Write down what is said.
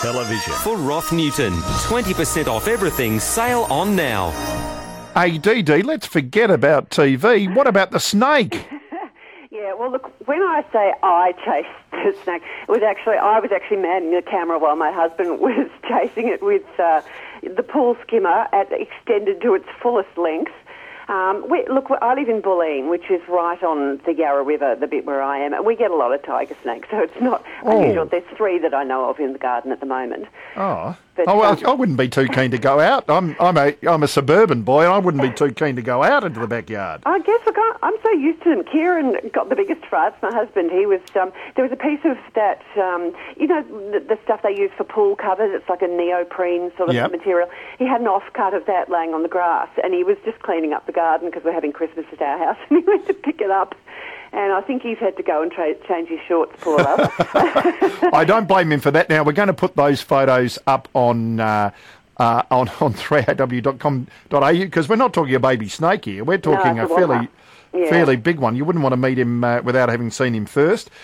television. For Roth Newton, 20% off everything, sale on now. Hey, Dee, let's forget about TV. What about the snake? Yeah, well, look, when I say I chased the snake, I was actually manning the camera while my husband was chasing it with the pool skimmer extended to its fullest length. I live in Bulleen, which is right on the Yarra River, the bit where I am, and we get a lot of tiger snakes, so it's not unusual. There's 3 that I know of in the garden at the moment. Oh. But, I wouldn't be too keen to go out. I'm a suburban boy, and I wouldn't be too keen to go out into the backyard. I guess, look, I'm so used to them. Kieran got the biggest frights. My husband, he was, there was a piece of that, the stuff they use for pool covers. It's like a neoprene sort of material. He had an offcut of that laying on the grass, and he was just cleaning up the garden because we're having Christmas at our house, and he went to pick it up. And I think he's had to go and change his shorts, poor love. I don't blame him for that. Now, we're going to put those photos up on 3aw.com.au because we're not talking a baby snake here. We're talking a fairly big one. You wouldn't want to meet him without having seen him first.